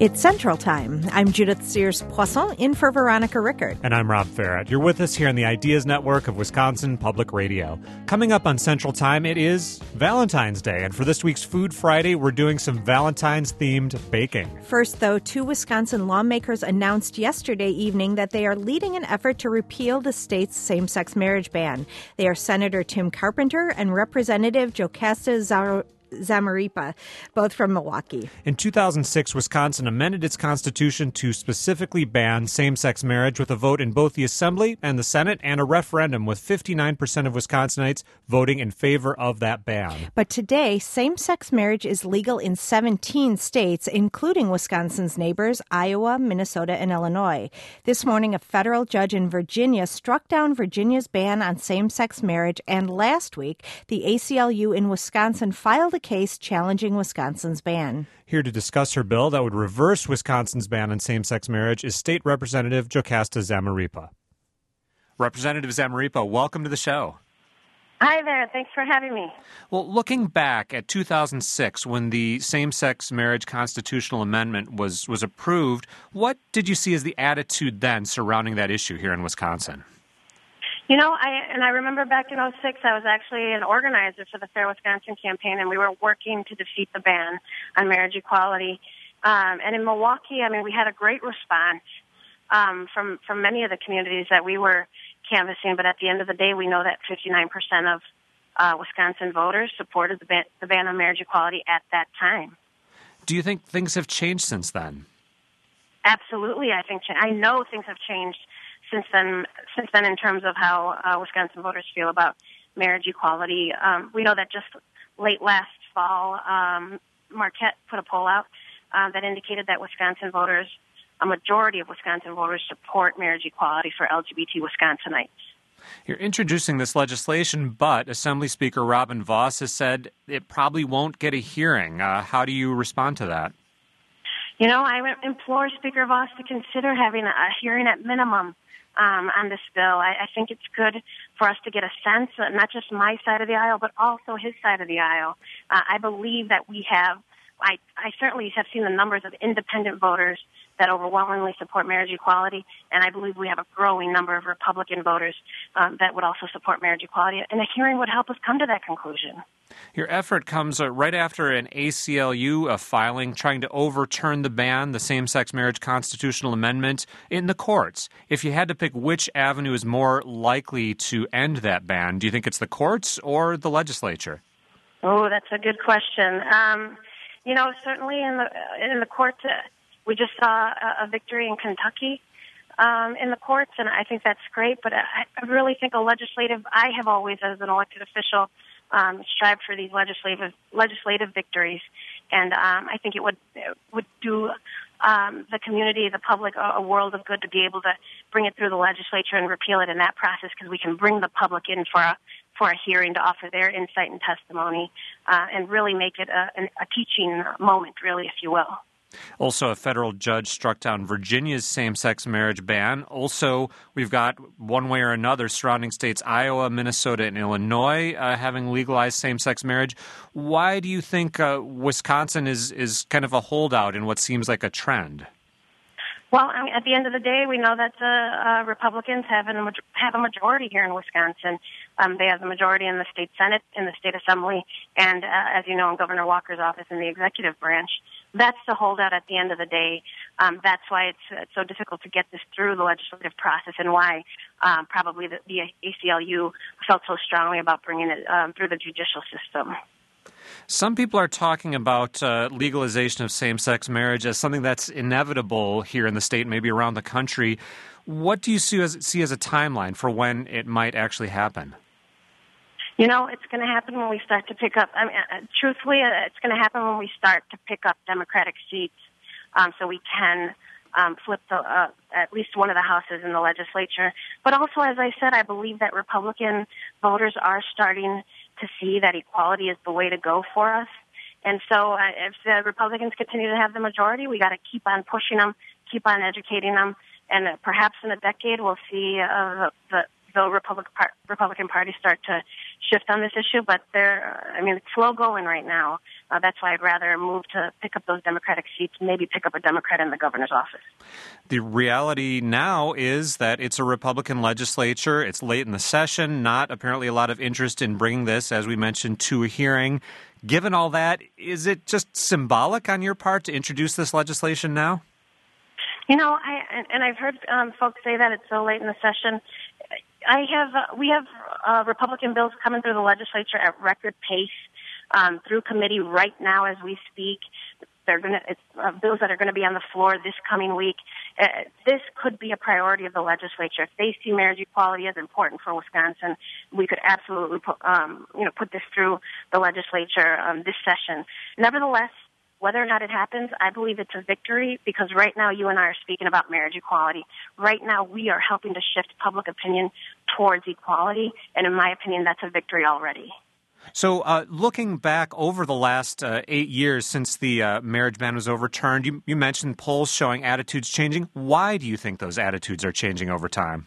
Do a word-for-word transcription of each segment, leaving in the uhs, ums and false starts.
It's Central Time. I'm Judith Sears-Poisson, in for Veronica Rickard. And I'm Rob Farrett. You're with us here on the Ideas Network of Wisconsin Public Radio. Coming up on Central Time, it is Valentine's Day. And for this week's Food Friday, we're doing some Valentine's-themed baking. First, though, two Wisconsin lawmakers announced yesterday evening that they are leading an effort to repeal the state's same-sex marriage ban. They are Senator Tim Carpenter and Representative Jocasta Zar- Zamarripa, both from Milwaukee. In two thousand six, Wisconsin amended its constitution to specifically ban same-sex marriage with a vote in both the Assembly and the Senate and a referendum with fifty-nine percent of Wisconsinites voting in favor of that ban. But today, same-sex marriage is legal in seventeen states, including Wisconsin's neighbors, Iowa, Minnesota, and Illinois. This morning, a federal judge in Virginia struck down Virginia's ban on same-sex marriage, and last week, the A C L U in Wisconsin filed a case challenging Wisconsin's ban. Here to discuss her bill that would reverse Wisconsin's ban on same-sex marriage is State Representative Jocasta Zamarripa. Representative Zamarripa, welcome to the show. Hi there. Thanks for having me. Well, looking back at two thousand six, when the same-sex marriage constitutional amendment was, was approved, what did you see as the attitude then surrounding that issue here in Wisconsin? You know, I and I remember back in oh six, I was actually an organizer for the Fair Wisconsin campaign, and we were working to defeat the ban on marriage equality. Um, and in Milwaukee, I mean, we had a great response um, from, from many of the communities that we were canvassing, but at the end of the day, we know that fifty-nine percent of uh, Wisconsin voters supported the ban, the ban on marriage equality at that time. Do you think things have changed since then? Absolutely, I think I know things have changed since then. Since then, in terms of how uh, Wisconsin voters feel about marriage equality, um, we know that just late last fall, um, Marquette put a poll out uh, that indicated that Wisconsin voters, a majority of Wisconsin voters, support marriage equality for L G B T Wisconsinites. You're introducing this legislation, but Assembly Speaker Robin Vos has said it probably won't get a hearing. Uh, how do you respond to that? You know, I implore Speaker Vos to consider having a hearing at minimum um, on this bill. I, I think it's good for us to get a sense, uh, not just my side of the aisle, but also his side of the aisle. Uh, I believe that we have, I, I certainly have seen the numbers of independent voters that overwhelmingly support marriage equality, and I believe we have a growing number of Republican voters um, that would also support marriage equality, and a hearing would help us come to that conclusion. Your effort comes uh, right after an A C L U uh, filing trying to overturn the ban, the same-sex marriage constitutional amendment, in the courts. If you had to pick which avenue is more likely to end that ban, do you think it's the courts or the legislature? Oh, that's a good question. Um, you know, certainly in the in the courts, uh, we just saw a, a victory in Kentucky um, in the courts, and I think that's great. But I, I really think a legislative, I have always, as an elected official, Um, strive for these legislative legislative victories, and um, I think it would it would do um, the community, the public, a, a world of good to be able to bring it through the legislature and repeal it in that process, because we can bring the public in for a for a hearing to offer their insight and testimony, uh, and really make it a, a teaching moment, really, if you will. Also, a federal judge struck down Virginia's same-sex marriage ban. Also, we've got, one way or another, surrounding states Iowa, Minnesota, and Illinois uh, having legalized same-sex marriage. Why do you think uh, Wisconsin is, is kind of a holdout in what seems like a trend? Well, I mean, at the end of the day, we know that the uh, Republicans have, an, have a majority here in Wisconsin. Um, they have the majority in the state Senate, in the state Assembly, and, uh, as you know, in Governor Walker's office in the executive branch. That's the holdout at the end of the day. Um, that's why it's, it's so difficult to get this through the legislative process, and why um, probably the, the A C L U felt so strongly about bringing it um, through the judicial system. Some people are talking about uh, legalization of same-sex marriage as something that's inevitable here in the state, maybe around the country. What do you see as, see as a timeline for when it might actually happen? You know, it's going to happen when we start to pick up, I mean, uh, truthfully, uh, it's going to happen when we start to pick up Democratic seats, um, so we can um, flip the, uh, at least one of the houses in the legislature. But also, as I said, I believe that Republican voters are starting to see that equality is the way to go for us. And so uh, if the Republicans continue to have the majority, we got to keep on pushing them, keep on educating them, and uh, perhaps in a decade we'll see uh, the, the Republic, Republican Party start to shift on this issue. But they're, I mean, it's slow going right now. Uh, that's why I'd rather move to pick up those Democratic seats, maybe pick up a Democrat in the governor's office. The reality now is that it's a Republican legislature. It's late in the session, not apparently a lot of interest in bringing this, as we mentioned, to a hearing. Given all that, is it just symbolic on your part to introduce this legislation now? You know, I and, and I've heard um, folks say that it's so late in the session. I have uh, we have uh, Republican bills coming through the legislature at record pace um, through committee right now as we speak. They're going to it's uh, bills that are going to be on the floor this coming week. Uh, this could be a priority of the legislature. If they see marriage equality as important for Wisconsin, we could absolutely put, um, you know put this through the legislature um, this session. Nevertheless, whether or not it happens, I believe it's a victory because right now you and I are speaking about marriage equality. Right now we are helping to shift public opinion towards equality, and in my opinion, that's a victory already. So uh, looking back over the last uh, eight years since the uh, marriage ban was overturned, you, you mentioned polls showing attitudes changing. Why do you think those attitudes are changing over time?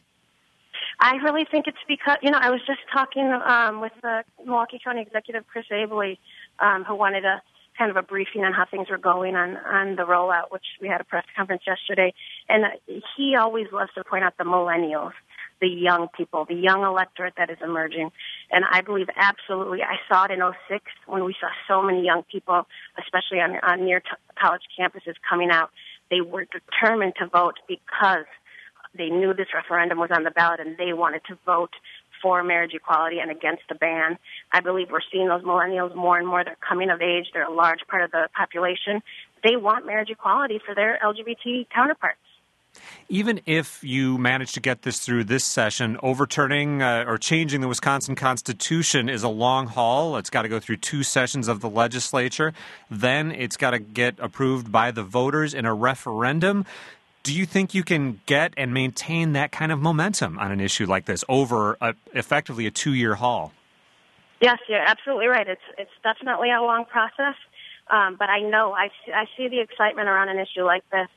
I really think it's because, you know, I was just talking um, with the Milwaukee County Executive Chris Abele, um, who wanted a kind of a briefing on how things were going on, on the rollout, which we had a press conference yesterday. And he always loves to point out the millennials, the young people, the young electorate that is emerging. And I believe absolutely, I saw it in oh six when we saw so many young people, especially on, on near t- college campuses coming out. They were determined to vote because they knew this referendum was on the ballot and they wanted to vote for marriage equality and against the ban. I believe we're seeing those millennials more and more. They're coming of age. They're a large part of the population. They want marriage equality for their L G B T counterparts. Even if you manage to get this through this session, overturning uh, or changing the Wisconsin Constitution is a long haul. It's got to go through two sessions of the legislature. Then it's got to get approved by the voters in a referendum. Do you think you can get and maintain that kind of momentum on an issue like this over a, effectively a two-year haul? Yes, you're absolutely right. It's it's definitely a long process, um, but I know I see, I see the excitement around an issue like this.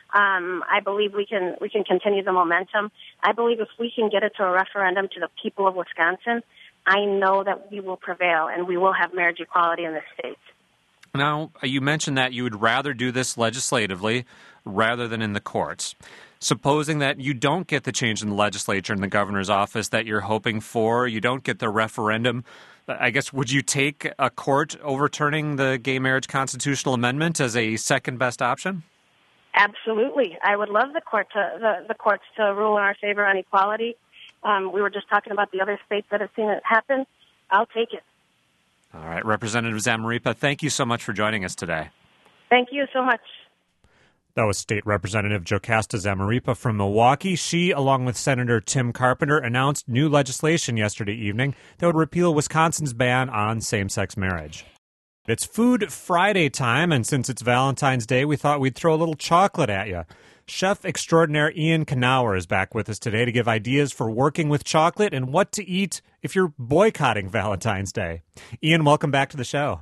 Um, I believe we can we can continue the momentum. I believe if we can get it to a referendum to the people of Wisconsin, I know that we will prevail and we will have marriage equality in this state. Now, you mentioned that you would rather do this legislatively rather than in the courts. Supposing that you don't get the change in the legislature and the governor's office that you're hoping for, you don't get the referendum, I guess, would you take a court overturning the gay marriage constitutional amendment as a second best option? Absolutely. I would love the court to the, the courts to rule in our favor on equality. Um, we were just talking about the other states that have seen it happen. I'll take it. All right. Representative Zamarripa, thank you so much for joining us today. Thank you so much. That was State Representative Jocasta Zamarripa from Milwaukee. She, along with Senator Tim Carpenter, announced new legislation yesterday evening that would repeal Wisconsin's ban on same-sex marriage. It's Food Friday time, and since it's Valentine's Day, we thought we'd throw a little chocolate at you. Chef extraordinaire Ian Knauer is back with us today to give ideas for working with chocolate and what to eat if you're boycotting Valentine's Day. Ian, welcome back to the show.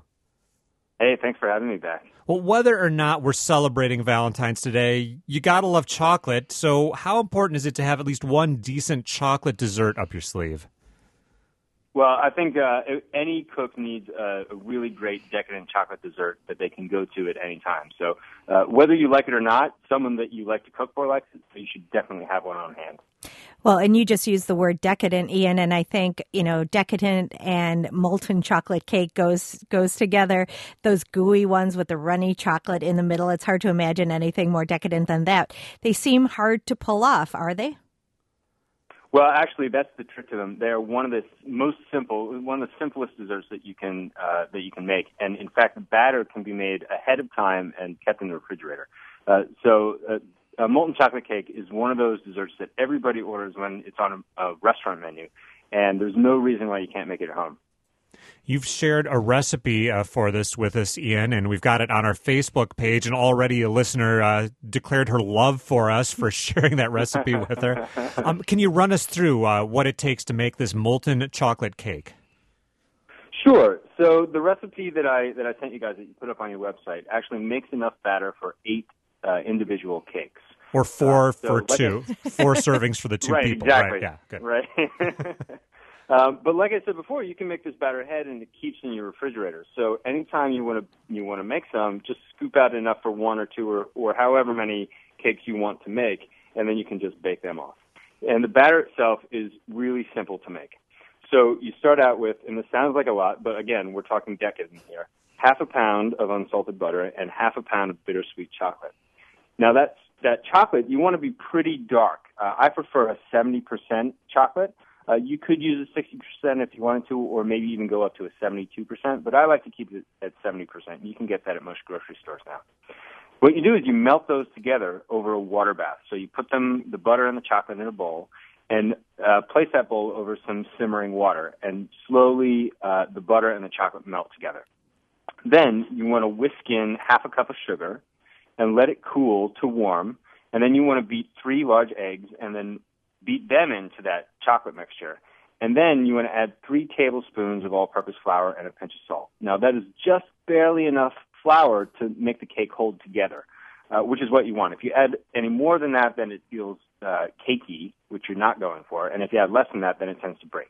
Hey, thanks for having me back. Well, whether or not we're celebrating Valentine's today, you gotta love chocolate. So how important is it to have at least one decent chocolate dessert up your sleeve? Well, I think uh, any cook needs a, a really great decadent chocolate dessert that they can go to at any time. So uh, whether you like it or not, someone that you like to cook for likes it, so you should definitely have one on hand. Well, and you just used the word decadent, Ian, and I think, you know, decadent and molten chocolate cake goes goes together. Those gooey ones with the runny chocolate in the middle, it's hard to imagine anything more decadent than that. They seem hard to pull off, are they? Well, actually, that's the trick to them. They're one of the most simple, one of the simplest desserts that you can uh, that you can make. And in fact, the batter can be made ahead of time and kept in the refrigerator. Uh, so, uh, a molten chocolate cake is one of those desserts that everybody orders when it's on a, a restaurant menu, and there's no reason why you can't make it at home. You've shared a recipe uh, for this with us, Ian, and we've got it on our Facebook page, and already a listener uh, declared her love for us for sharing that recipe with her. Um, can you run us through uh, what it takes to make this molten chocolate cake? Sure. So the recipe that I that I sent you guys that you put up on your website actually makes enough batter for eight uh, individual cakes. Or four uh, so for like two. a... Four servings for the two right, people. Exactly. Right, yeah, good. Right. Uh, but like I said before, you can make this batter ahead, and it keeps in your refrigerator. So anytime you want to you want to make some, just scoop out enough for one or two or, or however many cakes you want to make, and then you can just bake them off. And the batter itself is really simple to make. So you start out with, and this sounds like a lot, but again, we're talking decadent here, half a pound of unsalted butter and half a pound of bittersweet chocolate. Now, that's, that chocolate, you want to be pretty dark. Uh, I prefer a seventy percent chocolate. Uh, you could use a sixty percent if you wanted to, or maybe even go up to a seventy-two percent, but I like to keep it at seventy percent. You can get that at most grocery stores now. What you do is you melt those together over a water bath. So you put them, the butter and the chocolate in a bowl, and uh, place that bowl over some simmering water, and slowly uh, the butter and the chocolate melt together. Then you want to whisk in half a cup of sugar and let it cool to warm, and then you want to beat three large eggs and then beat them into that chocolate mixture. And then you want to add three tablespoons of all-purpose flour and a pinch of salt. Now, that is just barely enough flour to make the cake hold together, uh, which is what you want. If you add any more than that, then it feels uh, cakey, which you're not going for. And if you add less than that, then it tends to break.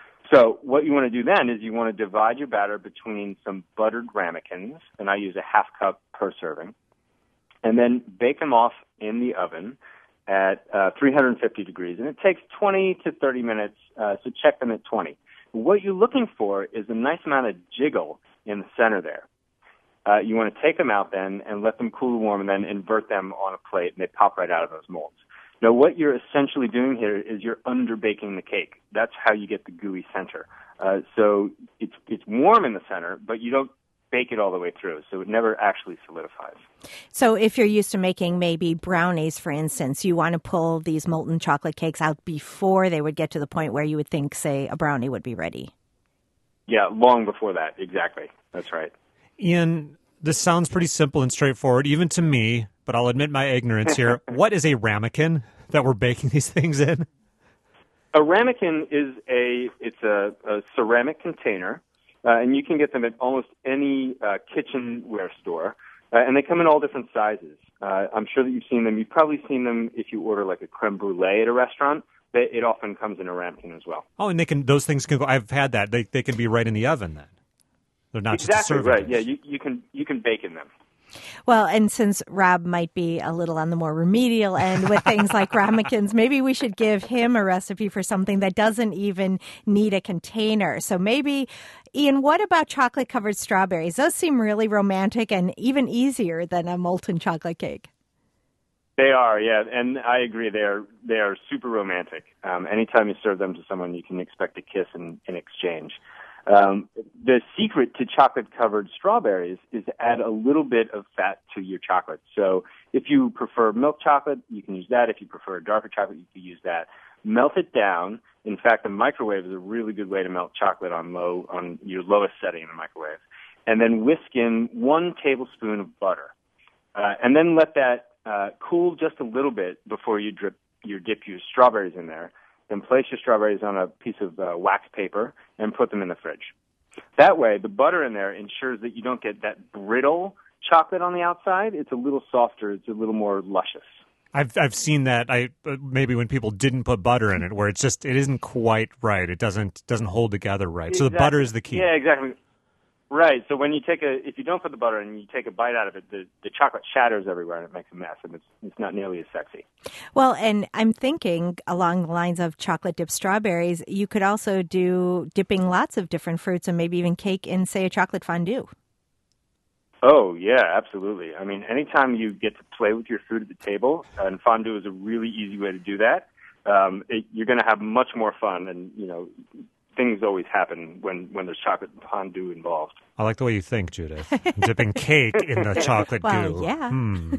So what you want to do then is you want to divide your batter between some buttered ramekins, and I use a half cup per serving, and then bake them off in the oven at uh, three hundred fifty degrees. And it takes twenty to thirty minutes, uh, so check them at twenty. What you're looking for is a nice amount of jiggle in the center there. Uh, you want to take them out then and let them cool and warm, and then invert them on a plate, and they pop right out of those molds. Now, what you're essentially doing here is you're underbaking the cake. That's how you get the gooey center. Uh, so it's it's warm in the center, but you don't bake it all the way through, so it never actually solidifies. So if you're used to making maybe brownies, for instance, you want to pull these molten chocolate cakes out before they would get to the point where you would think, say, a brownie would be ready. Yeah, long before that, exactly. That's right. Ian, this sounds pretty simple and straightforward, even to me, but I'll admit my ignorance here. What is a ramekin that we're baking these things in? A ramekin is a it's a, a ceramic container, uh, and you can get them at almost any uh, kitchenware store, uh, and they come in all different sizes. Uh, I'm sure that you've seen them. You've probably seen them if you order like a creme brulee at a restaurant. They, it often comes in a ramekin as well. Oh, and they can those things can go. I've had that. They they can be right in the oven then. They're not exactly just serving right. things. Yeah, you, you can you can bake in them. Well, and since Rob might be a little on the more remedial end with things like ramekins, maybe we should give him a recipe for something that doesn't even need a container. So maybe, Ian, what about chocolate-covered strawberries? Those seem really romantic and even easier than a molten chocolate cake. They are, yeah, and I agree. They are they are super romantic. Um, anytime you serve them to someone, you can expect a kiss in, in exchange. Um, the secret to chocolate-covered strawberries is to add a little bit of fat to your chocolate. So if you prefer milk chocolate, you can use that. If you prefer darker chocolate, you can use that. Melt it down. In fact, the microwave is a really good way to melt chocolate on low on your lowest setting in the microwave. And then whisk in one tablespoon of butter. Uh, and then let that uh, cool just a little bit before you drip your dip your strawberries in there. Then place your strawberries on a piece of uh, wax paper and put them in the fridge. That way, the butter in there ensures that you don't get that brittle chocolate on the outside. It's a little softer. It's a little more luscious. I've I've seen that. I uh, maybe when people didn't put butter in it, where it's just it isn't quite right. It doesn't doesn't hold together right. Exactly. So the butter is the key. Yeah, exactly. Right. So when you take a, if you don't put the butter in and you take a bite out of it, the, the chocolate shatters everywhere and it makes a mess, and it's it's not nearly as sexy. Well, and I'm thinking along the lines of chocolate dipped strawberries, you could also do dipping lots of different fruits and maybe even cake in, say, a chocolate fondue. Oh, yeah, absolutely. I mean, anytime you get to play with your food at the table, and fondue is a really easy way to do that, um, it, you're going to have much more fun, and, you know, things always happen when, when there's chocolate fondue involved. I like the way you think, Judith. Dipping cake in the chocolate well, goo. Yeah. Hmm.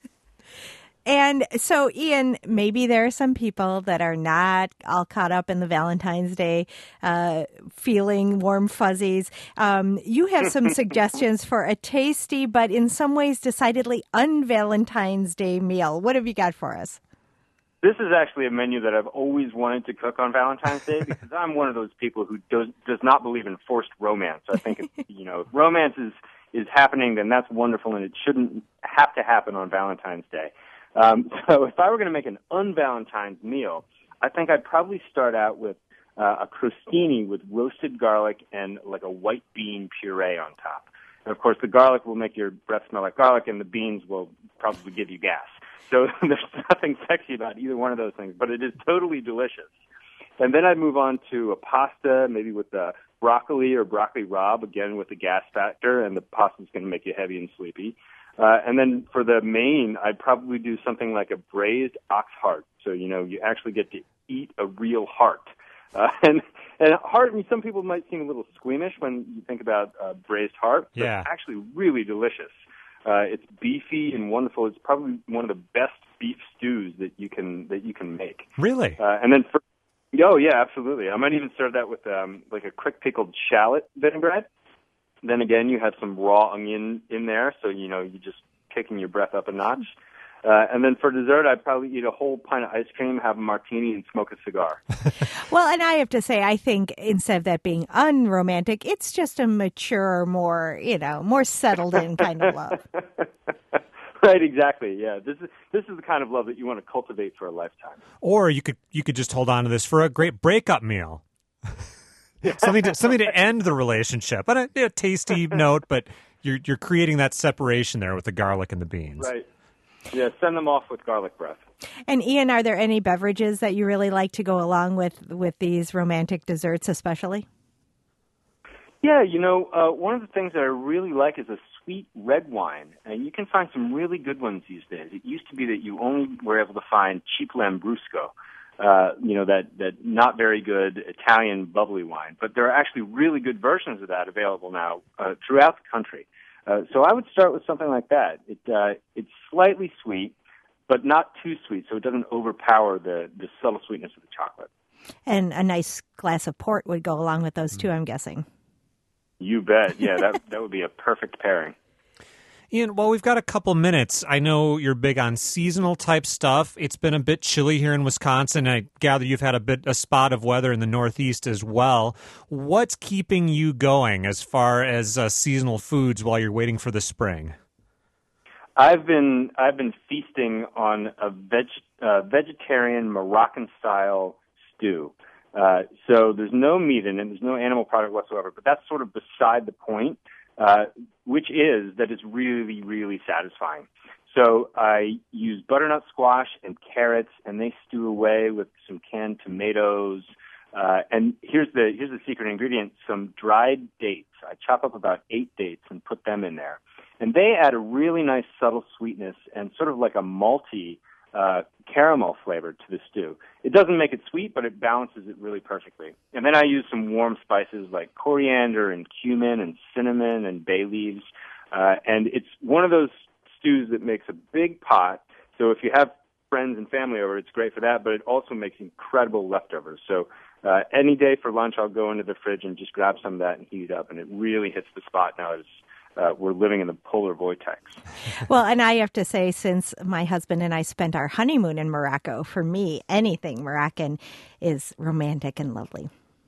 And so, Ian, maybe there are some people that are not all caught up in the Valentine's Day uh, feeling warm fuzzies. Um, you have some suggestions for a tasty but in some ways decidedly un-Valentine's Day meal. What have you got for us? This is actually a menu that I've always wanted to cook on Valentine's Day because I'm one of those people who does does not believe in forced romance. I think, if, you know, if romance is, is happening, then that's wonderful, and it shouldn't have to happen on Valentine's Day. Um, so if I were going to make an un-Valentine's meal, I think I'd probably start out with uh, a crostini with roasted garlic and like a white bean puree on top. And, of course, the garlic will make your breath smell like garlic, and the beans will probably give you gas. So there's nothing sexy about either one of those things, but it is totally delicious. And then I'd move on to a pasta, maybe with the broccoli or broccoli rabe, again with the gas factor, and the pasta's going to make you heavy and sleepy. Uh, and then for the main, I'd probably do something like a braised ox heart. So, you know, you actually get to eat a real heart. Uh, and and heart, I mean, some people might seem a little squeamish when you think about uh, braised heart, but yeah. it's actually really delicious. Uh, it's beefy and wonderful. It's probably one of the best beef stews that you can that you can make. Really? Uh, and then for Oh, yeah, absolutely. I might even serve that with um, like a quick pickled shallot vinaigrette. Then again, you have some raw onion in there, so, you know, you're just kicking your breath up a notch. Uh, and then for dessert, I'd probably eat a whole pint of ice cream, have a martini, and smoke a cigar. Well, and I have to say, I think instead of that being unromantic, it's just a mature, more, you know, more settled in kind of love. Right, exactly. Yeah, this is this is the kind of love that you want to cultivate for a lifetime. Or you could you could just hold on to this for a great breakup meal. something to something to end the relationship. But a, a tasty note, but you're you're creating that separation there with the garlic and the beans. Right. Yeah, send them off with garlic breath. And Ian, are there any beverages that you really like to go along with with these romantic desserts, especially? Yeah, you know, uh, one of the things that I really like is a sweet red wine, and you can find some really good ones these days. It used to be that you only were able to find cheap Lambrusco, uh, you know, that, that not very good Italian bubbly wine. But there are actually really good versions of that available now uh, throughout the country. Uh, so I would start with something like that. It uh, it's slightly sweet, but not too sweet, so it doesn't overpower the, the subtle sweetness of the chocolate. And a nice glass of port would go along with those too, I'm guessing. You bet. Yeah, that that would be a perfect pairing. Ian, well, we've got a couple minutes. I know you're big on seasonal type stuff. It's been a bit chilly here in Wisconsin. I gather you've had a bit a spot of weather in the Northeast as well. What's keeping you going as far as uh, seasonal foods while you're waiting for the spring? I've been I've been feasting on a veg, uh, vegetarian Moroccan style stew. Uh, so there's no meat in it, there's no animal product whatsoever, but that's sort of beside the point, uh, which is that it's really, really satisfying. So I use butternut squash and carrots, and they stew away with some canned tomatoes. Uh, and here's the here's the secret ingredient: some dried dates. I chop up about eight dates and put them in there, and they add a really nice subtle sweetness and sort of like a malty Uh, caramel flavor to the stew. It doesn't make it sweet, but it balances it really perfectly. And then I use some warm spices like coriander and cumin and cinnamon and bay leaves. Uh, and it's one of those stews that makes a big pot. So if you have friends and family over, it's great for that, but it also makes incredible leftovers. So uh, any day for lunch, I'll go into the fridge and just grab some of that and heat it up, and it really hits the spot now. It's Uh, we're living in the polar vortex. Well, and I have to say, since my husband and I spent our honeymoon in Morocco, for me, anything Moroccan is romantic and lovely.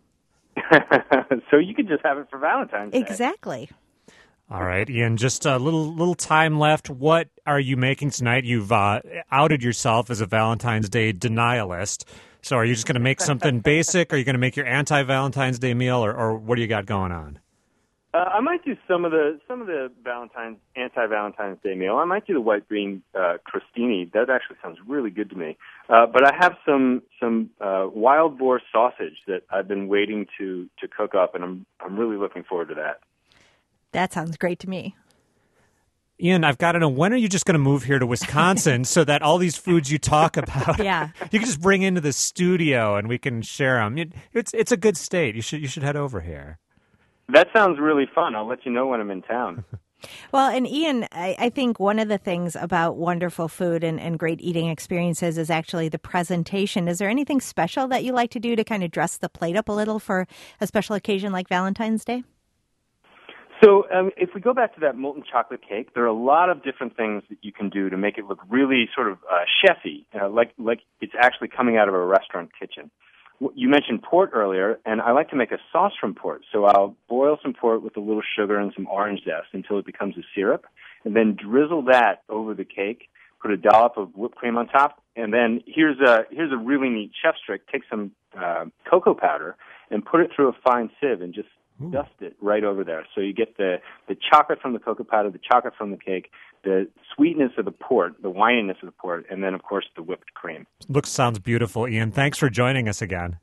So you could just have it for Valentine's Day. Exactly. All right, Ian, just a little little time left. What are you making tonight? You've uh, outed yourself as a Valentine's Day denialist. So are you just going to make something basic? Are you going to make your anti-Valentine's Day meal, or, or what do you got going on? Uh, I might do some of the some of the Valentine's anti-Valentine's Day meal. I might do the white bean uh, crostini. That actually sounds really good to me. Uh, but I have some some uh, wild boar sausage that I've been waiting to to cook up, and I'm I'm really looking forward to that. That sounds great to me. Ian, I've got to know, when are you just going to move here to Wisconsin so that all these foods you talk about, yeah. you can just bring into the studio and we can share them? It, it's it's a good state. You should you should head over here. That sounds really fun. I'll let you know when I'm in town. Well, and Ian, I, I think one of the things about wonderful food and, and great eating experiences is actually the presentation. Is there anything special that you like to do to kind of dress the plate up a little for a special occasion like Valentine's Day? So um, if we go back to that molten chocolate cake, there are a lot of different things that you can do to make it look really sort of uh, chefy, uh, like like it's actually coming out of a restaurant kitchen. You mentioned port earlier, and I like to make a sauce from port. So I'll boil some port with a little sugar and some orange zest until it becomes a syrup, and then drizzle that over the cake, put a dollop of whipped cream on top, and then here's a here's a really neat chef's trick. Take some uh, cocoa powder and put it through a fine sieve and just Ooh. dust it right over there. So you get the, the chocolate from the cocoa powder, the chocolate from the cake, the sweetness of the port, the wininess of the port, and then, of course, the whipped cream. Looks, sounds beautiful, Ian. Thanks for joining us again.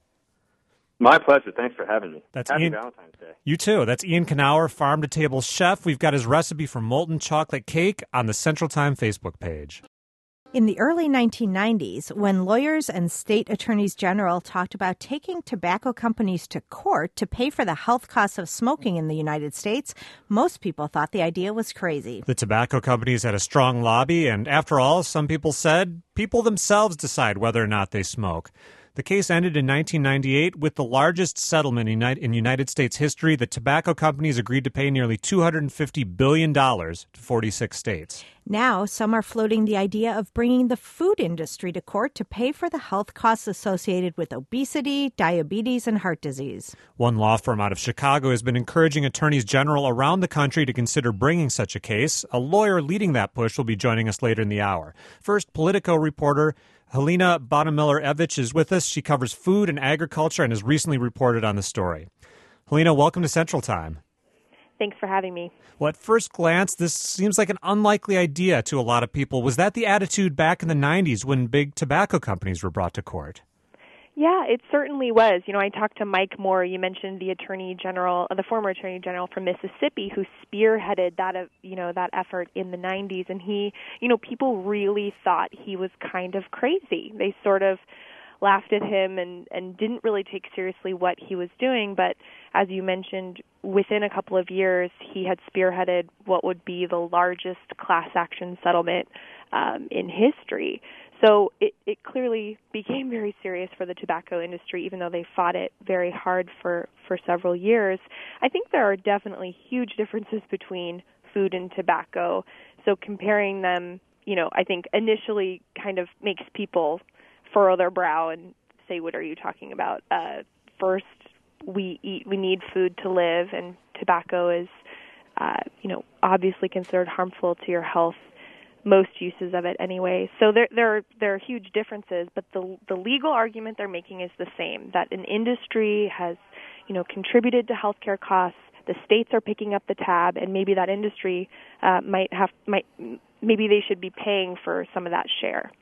My pleasure. Thanks for having me. That's Happy Ian, Valentine's Day. You too. That's Ian Knauer, Farm to Table Chef. We've got his recipe for molten chocolate cake on the Central Time Facebook page. In the early nineteen nineties, when lawyers and state attorneys general talked about taking tobacco companies to court to pay for the health costs of smoking in the United States, most people thought the idea was crazy. The tobacco companies had a strong lobby, and after all, some people said people themselves decide whether or not they smoke. The case ended in nineteen ninety-eight with the largest settlement in United States history. The tobacco companies agreed to pay nearly two hundred fifty billion dollars to forty-six states. Now, some are floating the idea of bringing the food industry to court to pay for the health costs associated with obesity, diabetes, and heart disease. One law firm out of Chicago has been encouraging attorneys general around the country to consider bringing such a case. A lawyer leading that push will be joining us later in the hour. First, Politico reporter Helena Bottomiller-Evich is with us. She covers food and agriculture and has recently reported on the story. Helena, welcome to Central Time. Thanks for having me. Well, at first glance, this seems like an unlikely idea to a lot of people. Was that the attitude back in the nineties when big tobacco companies were brought to court? Yeah, it certainly was. You know, I talked to Mike Moore. You mentioned the Attorney General, the former Attorney General from Mississippi, who spearheaded that, you know, that effort in the nineties. And he, you know, people really thought he was kind of crazy. They sort of laughed at him and, and didn't really take seriously what he was doing. But as you mentioned, within a couple of years, he had spearheaded what would be the largest class action settlement um, in history. So it, it clearly became very serious for the tobacco industry, even though they fought it very hard for, for several years. I think there are definitely huge differences between food and tobacco. So comparing them, you know, I think initially kind of makes people furrow their brow and say, what are you talking about? Uh, first, we eat, we need food to live, and tobacco is, uh, you know, obviously considered harmful to your health. Most uses of it anyway. So there there are, there are huge differences, but the the legal argument they're making is the same, that an industry has, you know, contributed to healthcare costs. The states are picking up the tab, and maybe that industry uh, might have might maybe they should be paying for some of that share.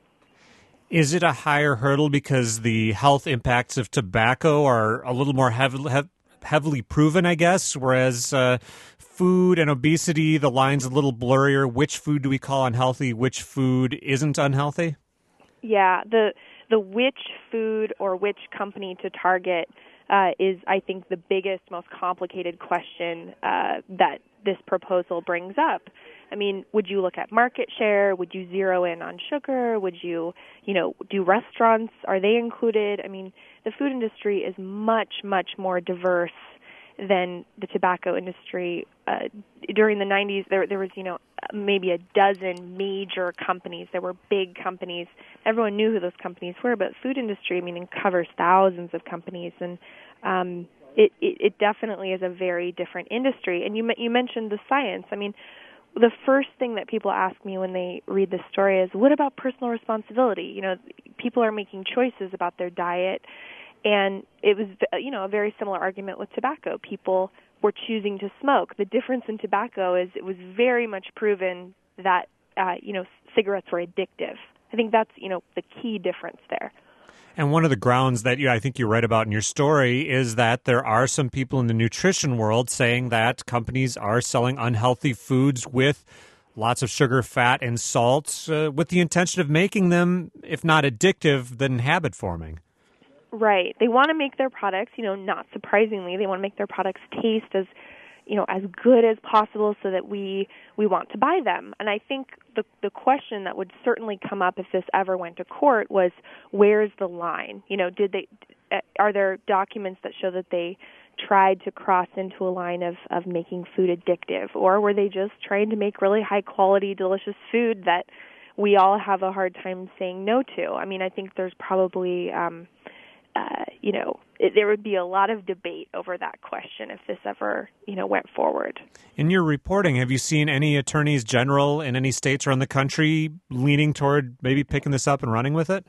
Is it a higher hurdle because the health impacts of tobacco are a little more heavily heavily proven, I guess, whereas uh, food and obesity, the line's a little blurrier. Which food do we call unhealthy? Which food isn't unhealthy? Yeah, the the which food or which company to target uh, is, I think, the biggest, most complicated question uh, that this proposal brings up. I mean, would you look at market share? Would you zero in on sugar? Would you, you know, do restaurants? Are they included? I mean, the food industry is much, much more diverse than the tobacco industry. Uh, during the nineties, there there was, you know, maybe a dozen major companies. There were big companies. Everyone knew who those companies were, but food industry, I mean, it covers thousands of companies, and um, it, it, it definitely is a very different industry. And you you mentioned the science. I mean, the first thing that people ask me when they read this story is, what about personal responsibility? You know, people are making choices about their diet, and it was, you know, a very similar argument with tobacco. People were choosing to smoke. The difference in tobacco is it was very much proven that, uh, you know, cigarettes were addictive. I think that's, you know, the key difference there. And one of the grounds that you, I think you write about in your story is that there are some people in the nutrition world saying that companies are selling unhealthy foods with lots of sugar, fat, and salt uh, with the intention of making them, if not addictive, then habit-forming. Right. They want to make their products, you know, not surprisingly, they want to make their products taste as, you know, as good as possible so that we we want to buy them. And I think the the question that would certainly come up if this ever went to court was, where's the line? You know, did they are there documents that show that they tried to cross into a line of, of making food addictive, or were they just trying to make really high quality, delicious food that we all have a hard time saying no to? I mean, I think there's probably um, Uh, you know, it, there would be a lot of debate over that question if this ever, you know, went forward. In your reporting, have you seen any attorneys general in any states around the country leaning toward maybe picking this up and running with it?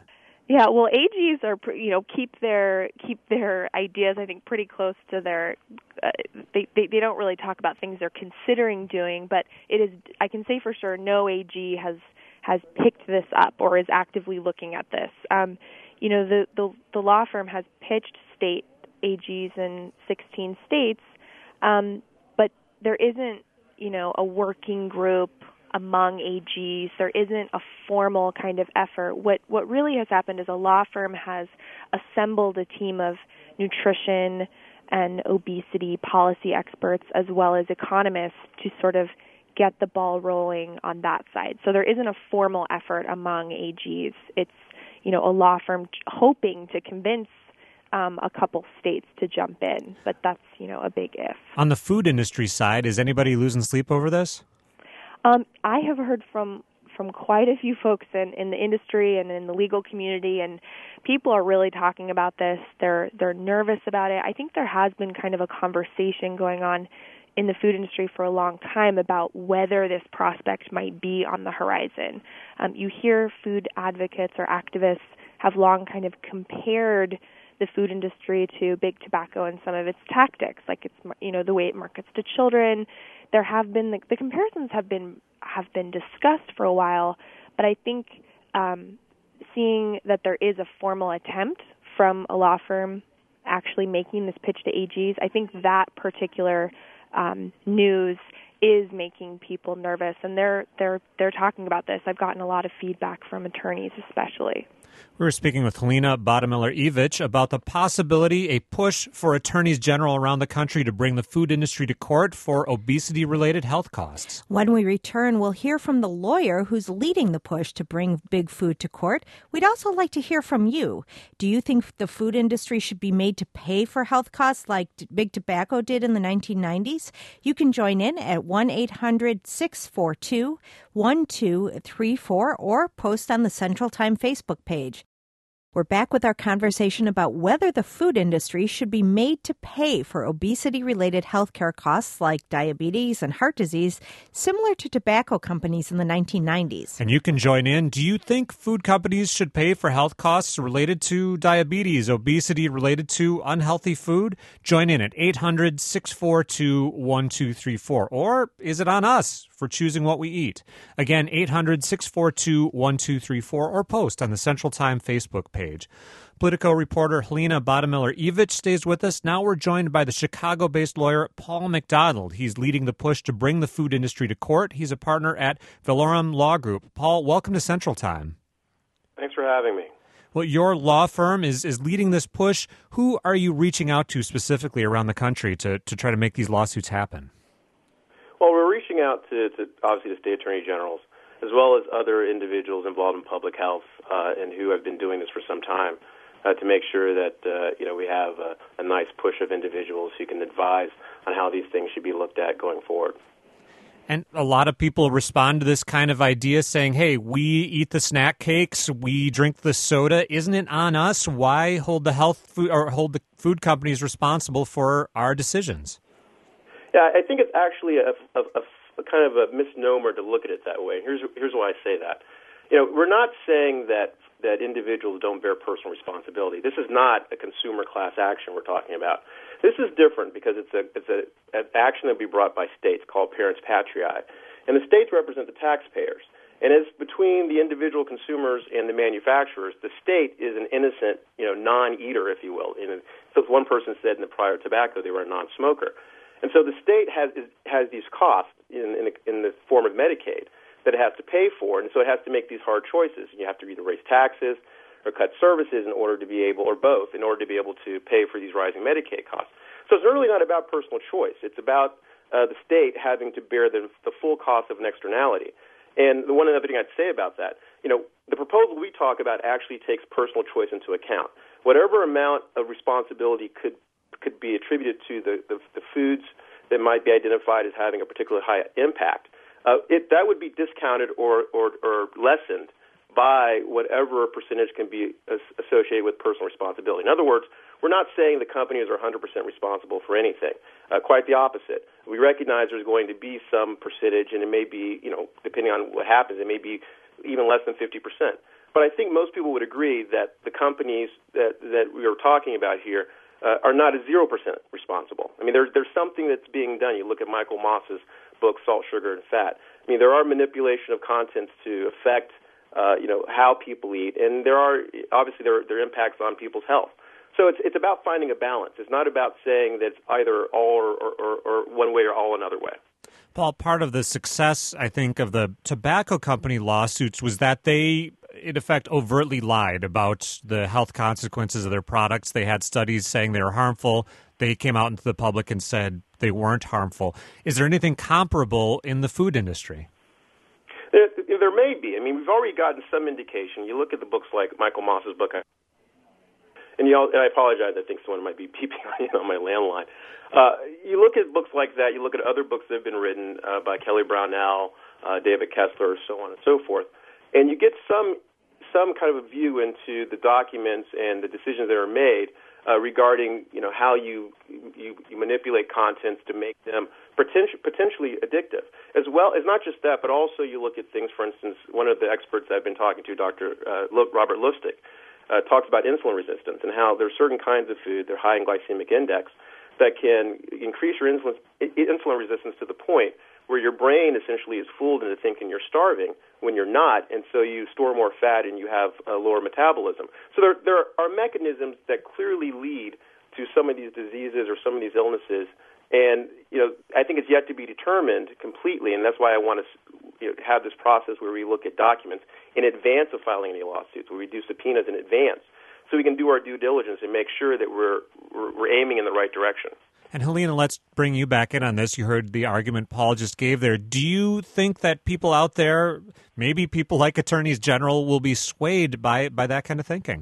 Yeah, well, A Gs are, you know, keep their keep their ideas, I think, pretty close to their. Uh, they, they they don't really talk about things they're considering doing, but it is. I can say for sure, no A G has has picked this up or is actively looking at this. Um, you know, the, the the law firm has pitched state A Gs in sixteen states, um, but there isn't, you know, a working group among A Gs. There isn't a formal kind of effort. What what really has happened is a law firm has assembled a team of nutrition and obesity policy experts as well as economists to sort of get the ball rolling on that side. So there isn't a formal effort among A Gs. It's, you know, a law firm hoping to convince um, a couple states to jump in, but that's, you know, a big if. On the food industry side, is anybody losing sleep over this? Um, I have heard from, from quite a few folks in, in the industry and in the legal community, and people are really talking about this. They're they're nervous about it. I think there has been kind of a conversation going on in the food industry for a long time about whether this prospect might be on the horizon. Um, you hear food advocates or activists have long kind of compared the food industry to big tobacco and some of its tactics, like it's, you know, the way it markets to children. There have been the, the comparisons have been have been discussed for a while, but I think um, seeing that there is a formal attempt from a law firm actually making this pitch to A Gs, I think that particular um, news is making people nervous, and they're they're they're talking about this. I've gotten a lot of feedback from attorneys, especially. We were speaking with Helena Bottemiller-Evich about the possibility, a push for attorneys general around the country to bring the food industry to court for obesity-related health costs. When we return, we'll hear from the lawyer who's leading the push to bring big food to court. We'd also like to hear from you. Do you think the food industry should be made to pay for health costs like big tobacco did in the nineteen nineties? You can join in at one eight hundred six four two one two three four or post on the Central Time Facebook page. We're back with our conversation about whether the food industry should be made to pay for obesity-related healthcare costs like diabetes and heart disease, similar to tobacco companies in the nineteen nineties. And you can join in. Do you think food companies should pay for health costs related to diabetes, obesity related to unhealthy food? Join in at eight hundred six four two one two three four. Or is it on us for choosing what we eat? Again, eight hundred six four two one two three four or post on the Central Time Facebook page. Page. Politico reporter Helena Bottemiller-Evich stays with us. Now we're joined by the Chicago-based lawyer Paul McDonald. He's leading the push to bring the food industry to court. He's a partner at Velorum Law Group. Paul, welcome to Central Time. Thanks for having me. Well, your law firm is, is leading this push. Who are you reaching out to specifically around the country to, to try to make these lawsuits happen? Well, we're reaching out to, to obviously the state attorney generals, as well as other individuals involved in public health uh, and who have been doing this for some time, uh, to make sure that uh, you know we have a, a nice push of individuals who can advise on how these things should be looked at going forward. And a lot of people respond to this kind of idea saying, hey, we eat the snack cakes, we drink the soda. Isn't it on us? Why hold the health food or hold the food companies responsible for our decisions? Yeah, I think it's actually a, a, a A kind of a misnomer to look at it that way. Here's here's why I say that. You know, we're not saying that that individuals don't bear personal responsibility. This is not a consumer class action we're talking about. This is different because it's a it's a an action that will be brought by states called parens patriae, and the states represent the taxpayers. And it's between the individual consumers and the manufacturers. The state is an innocent, you know, non-eater, if you will. And so one person said in the prior tobacco they were a non-smoker. And so the state has has these costs in, in, in the form of Medicaid that it has to pay for, and so it has to make these hard choices. You have to either raise taxes or cut services in order to be able, or both, in order to be able to pay for these rising Medicaid costs. So it's really not about personal choice. It's about uh, the state having to bear the, the full cost of an externality. And the one other thing I'd say about that, you know, the proposal we talk about actually takes personal choice into account. Whatever amount of responsibility could could be attributed to the, the, the foods that might be identified as having a particularly high impact, uh, it, that would be discounted or, or, or lessened by whatever percentage can be as, associated with personal responsibility. In other words, we're not saying the companies are one hundred percent responsible for anything. Uh, quite the opposite. We recognize there's going to be some percentage, and it may be, you know, depending on what happens, it may be even less than fifty percent. but I think most people would agree that the companies that, that we are talking about here uh, are not a zero percent responsible. I mean, there's, there's something that's being done. You look at Michael Moss's book, Salt, Sugar, and Fat. I mean, there are manipulation of contents to affect, uh, you know, how people eat, and there are, obviously, there are, there are impacts on people's health. So it's it's about finding a balance. It's not about saying that it's either all or, or, or one way or all another way. Paul, part of the success, I think, of the tobacco company lawsuits was that they, in effect, overtly lied about the health consequences of their products. They had studies saying they were harmful. They came out into the public and said they weren't harmful. Is there anything comparable in the food industry? There, there may be. I mean, we've already gotten some indication. You look at the books like Michael Moss's book, and, you know, and I apologize, I think someone might be peeping on my landline. Uh, you look at books like that, you look at other books that have been written uh, by Kelly Brownell, uh, David Kessler, so on and so forth, and you get some some kind of a view into the documents and the decisions that are made uh, regarding, you know, how you, you you manipulate contents to make them potentially potentially addictive. As well as not just that, but also you look at things. For instance, one of the experts I've been talking to, Doctor Uh, Robert Lustig, uh, talks about insulin resistance and how there are certain kinds of food, they're high in glycemic index, that can increase your insulin insulin resistance to the point where your brain essentially is fooled into thinking you're starving when you're not, and so you store more fat and you have a lower metabolism. So there, there are mechanisms that clearly lead to some of these diseases or some of these illnesses, and you know I think it's yet to be determined completely, and that's why I want to you know, have this process where we look at documents in advance of filing any lawsuits, where we do subpoenas in advance, so we can do our due diligence and make sure that we're we're, we're aiming in the right direction. And Helena, let's bring you back in on this. You heard the argument Paul just gave there. Do you think that people out there, maybe people like attorneys general, will be swayed by, by that kind of thinking?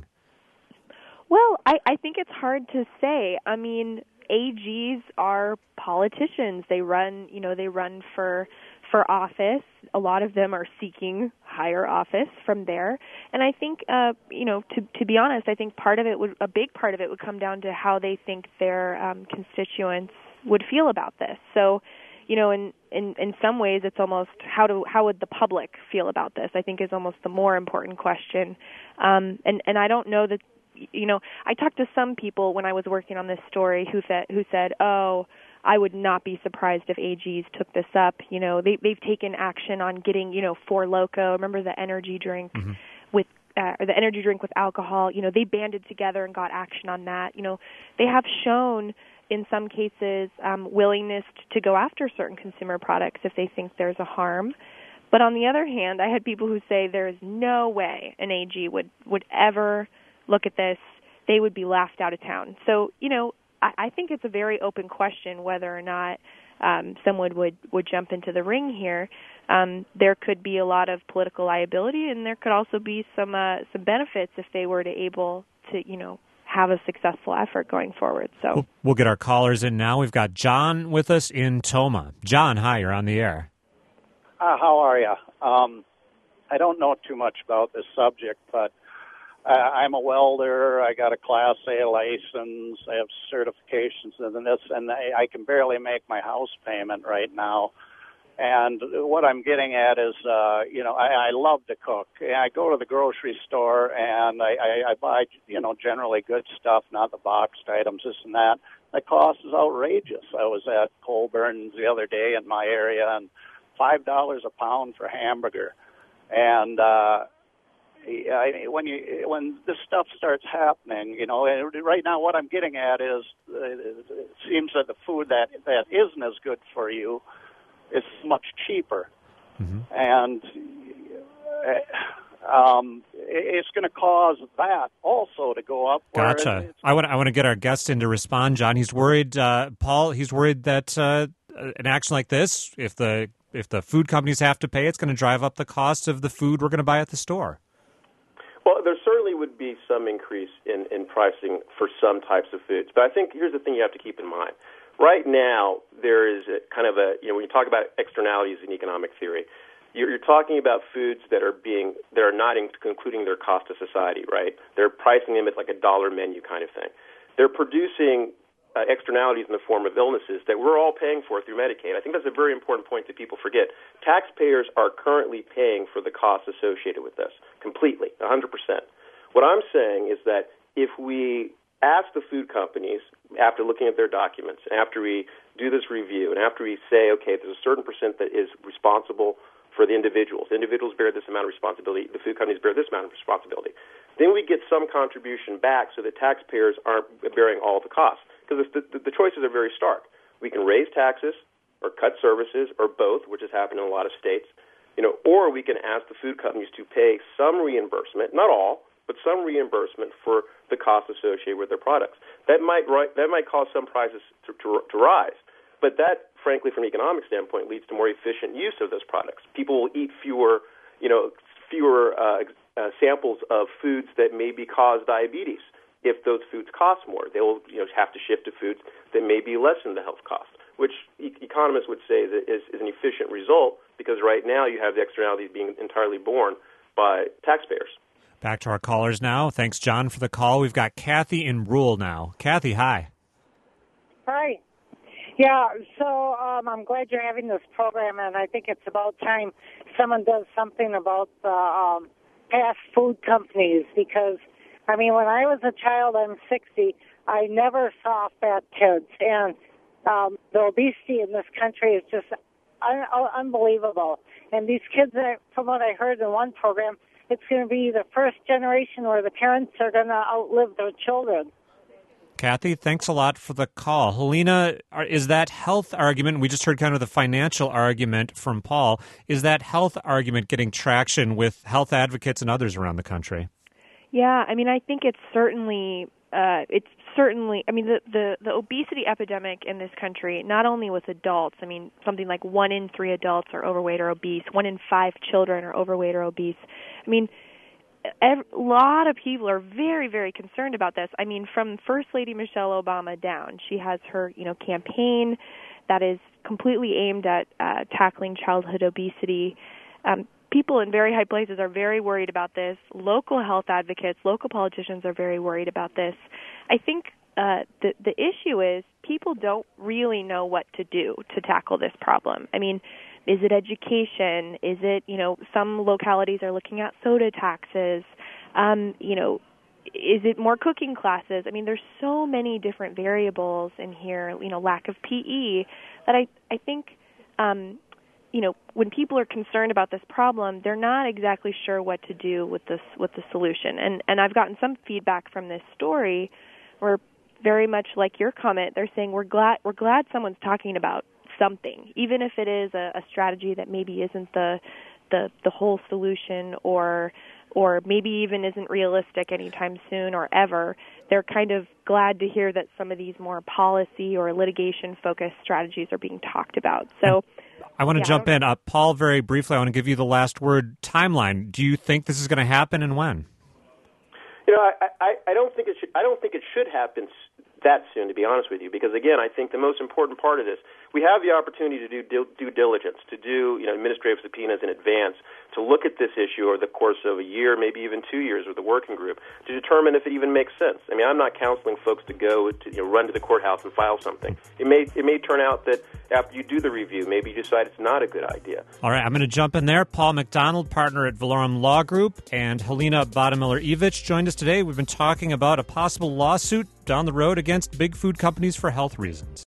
Well, I, I think it's hard to say. I mean, A Gs are politicians. They run, you know, they run for for office. A lot of them are seeking higher office from there. And I think, uh, you know, to to be honest, I think part of it would, a big part of it would come down to how they think their um, constituents would feel about this. So, you know, in, in, in some ways, it's almost how do how would the public feel about this? I think is almost the more important question. Um, and and I don't know that, you know, I talked to some people when I was working on this story who said who said, oh, I would not be surprised if A Gs took this up. You know, they, they've taken action on getting, you know, Four Loko. Remember the energy drink mm-hmm. with uh, or the energy drink with alcohol? You know, they banded together and got action on that. You know, they have shown in some cases um, willingness to go after certain consumer products if they think there's a harm. But on the other hand, I had people who say there is no way an A G would, would ever look at this. They would be laughed out of town. So, you know, I think it's a very open question whether or not um, someone would, would jump into the ring here. Um, there could be a lot of political liability, and there could also be some uh, some benefits if they were to able to, you know, have a successful effort going forward. So we'll, we'll get our callers in now. We've got John with us in Tomah. John, hi, you're on the air. Uh, how are you? Um, I don't know too much about this subject, but Uh, I'm a welder. I got a Class A license. I have certifications and this, and I, I can barely make my house payment right now. And what I'm getting at is, uh, you know, I, I love to cook. I go to the grocery store and I, I, I buy, you know, generally good stuff, not the boxed items, this and that. The cost is outrageous. I was at Colburn's the other day in my area, and five dollars a pound for hamburger. And uh, I mean, when you when this stuff starts happening, you know, right now what I'm getting at is uh, it seems that the food that that isn't as good for you is much cheaper, mm-hmm. and uh, um, it's going to cause that also to go up. Gotcha. I want I want to get our guest in to respond, John. He's worried, uh, Paul. He's worried that uh, an action like this, if the if the food companies have to pay, it's going to drive up the cost of the food we're going to buy at the store. Well, there certainly would be some increase in, in pricing for some types of foods. But I think here's the thing you have to keep in mind. Right now, there is a kind of a, you know, when you talk about externalities in economic theory, you're, you're talking about foods that are being, that are not including their cost to society, right? They're pricing them at like a dollar menu kind of thing. They're producing uh, externalities in the form of illnesses that we're all paying for through Medicaid. I think that's a very important point that people forget. Taxpayers are currently paying for the costs associated with this completely, one hundred percent. What I'm saying is that if we ask the food companies, after looking at their documents, after we do this review, and after we say, okay, there's a certain percent that is responsible for the individuals. Individuals bear this amount of responsibility. The food companies bear this amount of responsibility. Then we get some contribution back so that taxpayers aren't bearing all of the costs. Because the, the, the choices are very stark. We can raise taxes or cut services or both, which has happened in a lot of states, you know, or we can ask the food companies to pay some reimbursement, not all, but some reimbursement for the costs associated with their products. That might that might cause some prices to, to, to rise, but that, frankly, from an economic standpoint, leads to more efficient use of those products. People will eat fewer, you know, fewer uh, uh, samples of foods that maybe cause diabetes. If those foods cost more, they will, you know, have to shift to foods that maybe lessen the health cost, which e- economists would say that is, is an efficient result, because right now you have the externalities being entirely borne by taxpayers. Back to our callers now. Thanks, John, for the call. We've got Kathy in Rule now. Kathy, hi. Hi. Yeah, so um, I'm glad you're having this program, and I think it's about time someone does something about the um, fast food companies, because, I mean, when I was a child, I'm sixty, I never saw fat kids, and um, the obesity in this country is just un- unbelievable. And these kids, are, from what I heard in one program, it's going to be the first generation where the parents are going to outlive their children. Kathy, thanks a lot for the call. Helena, is that health argument, we just heard kind of the financial argument from Paul, is that health argument getting traction with health advocates and others around the country? Yeah, I mean, I think it's certainly, uh, it's certainly, I mean, the, the, the obesity epidemic in this country, not only with adults, I mean, something like one in three adults are overweight or obese, one in five children are overweight or obese. I mean, a lot of people are very, very concerned about this. I mean, from First Lady Michelle Obama down, she has her, you know, campaign that is completely aimed at uh, tackling childhood obesity. Um, people in very high places are very worried about this. Local health advocates, local politicians are very worried about this. I think uh, the the issue is people don't really know what to do to tackle this problem. I mean, is it education? Is it, you know, some localities are looking at soda taxes? Um, you know, is it more cooking classes? I mean, there's so many different variables in here, you know, lack of P E, that I, I think, um, you know, when people are concerned about this problem, they're not exactly sure what to do with this, with the solution. And, and I've gotten some feedback from this story where, very much like your comment, they're saying we're glad, we're glad someone's talking about something, even if it is a, a strategy that maybe isn't the, the the whole solution, or or maybe even isn't realistic anytime soon or ever. They're kind of glad to hear that some of these more policy or litigation-focused strategies are being talked about. So, I want to yeah, jump in. Uh, Paul, very briefly, I want to give you the last word. Timeline. Do you think this is going to happen, and when? You know, I, I, I don't think it should. I don't think it should happen that soon, to be honest with you, because again, I think the most important part of this, we have the opportunity to do due, due diligence, to do, you know, administrative subpoenas in advance, to look at this issue over the course of a year, maybe even two years with the working group, to determine if it even makes sense. I mean, I'm not counseling folks to go to, you know, run to the courthouse and file something. It may it may turn out that after you do the review, maybe you decide it's not a good idea. All right, I'm going to jump in there. Paul McDonald, partner at Valorum Law Group, and Helena Bottomiller-Evich joined us today. We've been talking about a possible lawsuit down the road against big food companies for health reasons.